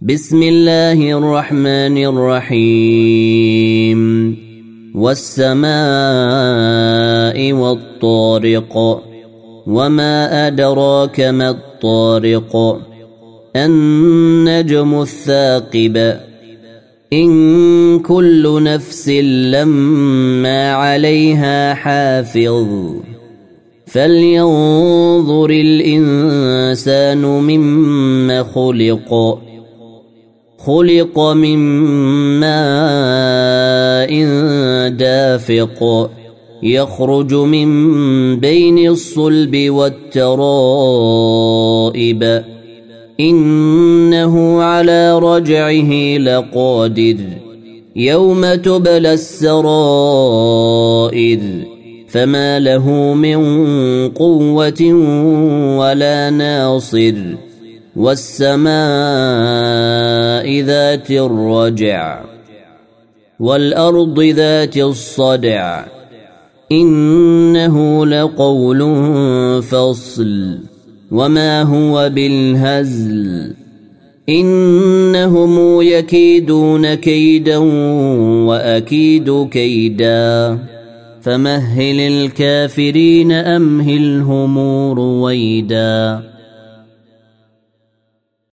بسم الله الرحمن الرحيم والسماء والطارق وما أدراك ما الطارق النجم الثاقب إن كل نفس لما عليها حافظ فلينظر الإنسان مما خلق من ماء دافق يخرج من بين الصلب والترائب إنه على رجعه لقادر يوم تبلى السرائر فما له من قوة ولا ناصر والسماء ذات الرجع والأرض ذات الصدع إنه لقول فصل وما هو بالهزل إنهم يكيدون كيدا وأكيد كيدا فمهل الكافرين أمهلهم رويدا.